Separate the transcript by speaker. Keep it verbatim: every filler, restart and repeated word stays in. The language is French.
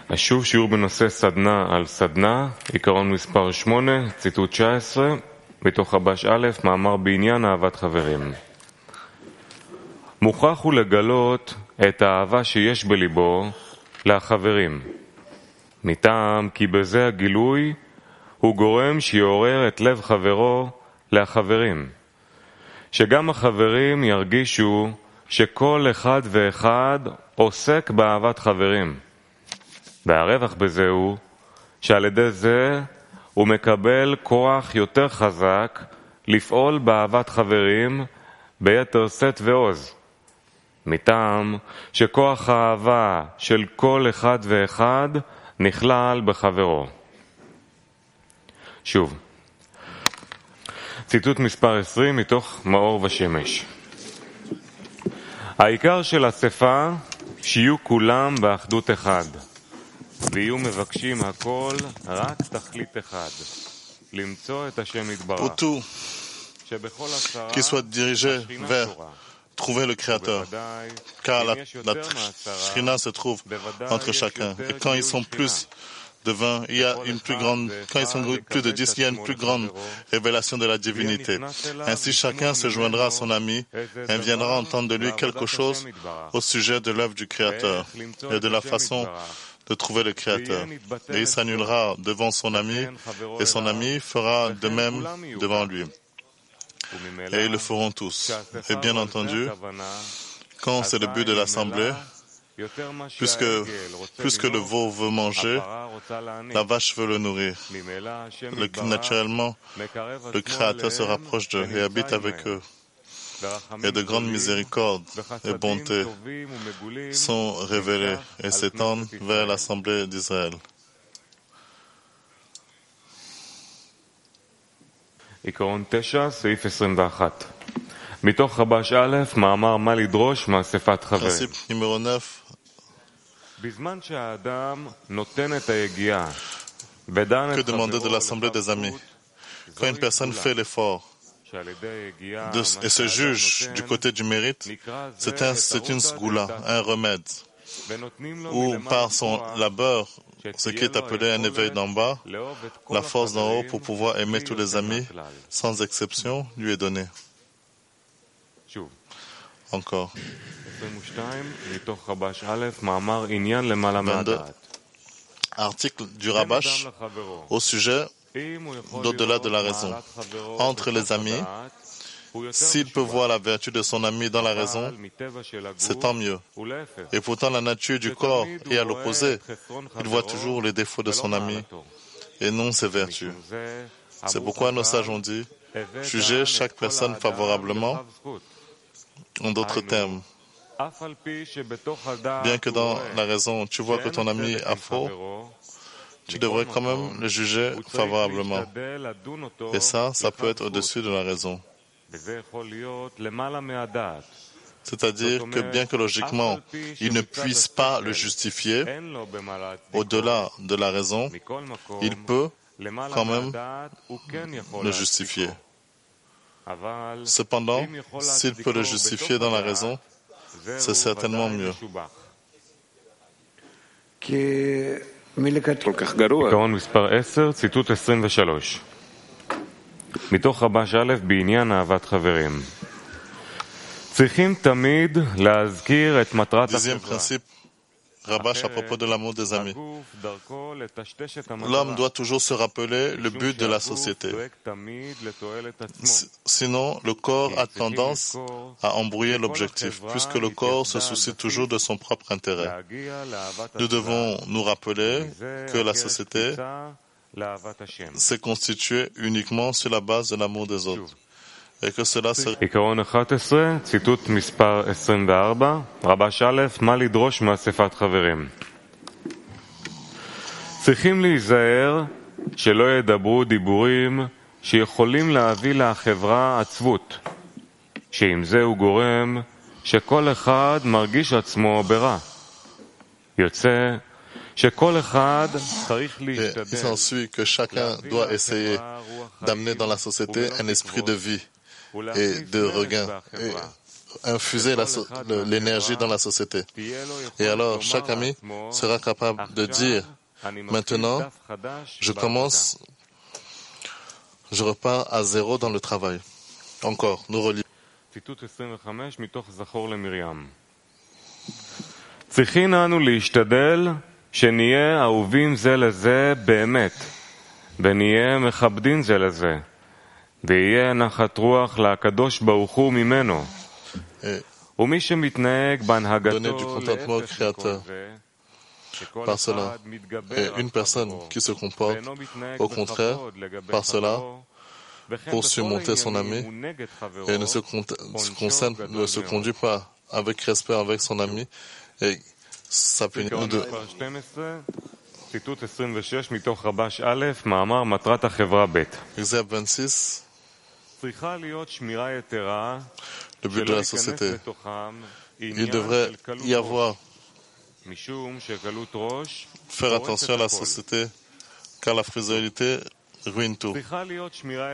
Speaker 1: שוב שיעור בנושא סדנה על סדנה, עיקרון מספר שמונה, ציטוט תשע עשרה, מתוך רבש א', מאמר בעניין אהבת חברים. מוכרח הוא לגלות את האהבה שיש בליבו לחברים, מטעם כי בזה הגילוי הוא גורם שיעורר את לב חברו לחברים, שגם החברים ירגישו שכל אחד ואחד עוסק באהבת חברים. והרווח בזה הוא שעל ידי זה הוא מקבל כוח יותר חזק לפעול באהבת חברים ביתר שאת ועוז, מטעם שכוח האהבה של כל אחד ואחד נכלל בחברו. שוב, ציטוט מספר עשרים מתוך מאור ושמש. העיקר של אספה שיהיו כולם באחדות אחד, ויהיו מבקשים הכל רק תכלית אחד, למצוא את השם יתברך.
Speaker 2: Pour tout, qu'ils soient dirigés vers trouver le Créateur, car la, la Shrina se trouve entre chacun. Et quand ils sont plus de vingt, il y a une plus grande, quand ils sont plus de dix, il y a une plus grande révélation de la divinité. Ainsi, chacun se joindra à son ami et viendra entendre de lui quelque chose au sujet de l'œuvre du Créateur et de la façon de trouver le Créateur. Et il s'annulera devant son ami, et son ami fera de même devant lui. Et ils le feront tous. Et bien entendu, quand c'est le but de l'assemblée, puisque, puisque le veau veut manger, la vache veut le nourrir. Le, naturellement, le Créateur se rapproche d'eux et habite avec eux. Et de grandes miséricordes et bontés sont révélées et s'étendent vers l'assemblée d'Israël.
Speaker 1: עיקרון תשע, סעיף עשרים ואחת. מתוך רבש א', מאמר מה לדרוש מאספת חברים.
Speaker 2: Principe numéro neuf.
Speaker 1: בזמן שהאדם נותן את היגיעה ודן
Speaker 2: Que
Speaker 1: את
Speaker 2: demander de
Speaker 1: חברו
Speaker 2: l'assemblée des amis? Quand une personne fait l'effort de, et se juge du côté du mérite, c'est un, c'est une sgoula, un remède, ou par son labeur, ce qui est appelé un éveil d'en bas, la force d'en haut pour pouvoir aimer tous les amis, sans exception, lui est donnée. Encore. vingt-deux. Article du Rabash au sujet d'au-delà de la raison. Entre les amis, s'il peut voir la vertu de son ami dans la raison, c'est tant mieux. Et pourtant, la nature du corps est à l'opposé. Il voit toujours les défauts de son ami et non ses vertus. C'est pourquoi nos sages ont dit, jugez chaque personne favorablement, en d'autres termes. Bien que dans la raison, tu vois que ton ami a faux, tu devrais quand même le juger favorablement. Et ça, ça peut être au-dessus de la raison. C'est-à-dire que bien que logiquement, il ne puisse pas le justifier, au-delà de la raison, il peut quand même le justifier. Cependant, s'il peut le justifier dans la raison, c'est certainement mieux.
Speaker 1: עיקרון מספר עשר, ציטוט עשרים ושלוש. מתוך רבש א' בעניין אהבת חברים. צריכים תמיד להזכיר את מטרת החברה.
Speaker 2: Rabash à propos de l'amour des amis. L'homme doit toujours se rappeler le but de la société. Sinon, le corps a tendance à embrouiller l'objectif, puisque le corps se soucie toujours de son propre intérêt. Nous devons nous rappeler que la société s'est constituée uniquement sur la base de l'amour des autres. Et que cela se...
Speaker 1: עיקרון אחת עשרה, ציטוט מספר עשרים וארבע, רבש א', מה לדרוש מאספת חברים. צריכים להיזהר שלא ידברו דיבורים שיכולים להביא לחברה עצבות, שעם זה הוא גורם שכל אחד מרגיש עצמו ברע. יוצא שכל אחד צריך להשתדל.
Speaker 2: Il s'ensuit que chacun doit essayer d'amener dans la société un esprit de vie et de regain, et infuser l'énergie dans la société. Et alors, chaque ami sera capable de dire, maintenant, je commence, je repars à zéro dans le travail. Encore, nous relisons.
Speaker 1: צריכים אנו להשתדל שנהיה אהובים זה לזה באמת, ונהיה מכבדים זה לזה, ויהיה נחת רוח לקדוש ברוך הוא ממנו. ומי שמתנהג בהנהגתו
Speaker 2: par cela. Et une personne qui se comporte au contraire par cela pour surmonter son ami et ne se, se concerne, ne se conduit pas avec respect avec son ami et ça punit nous deux. Exergue vingt-six. Le but de la société. Il devrait y avoir faire attention à la société car la frilosité ruine tout.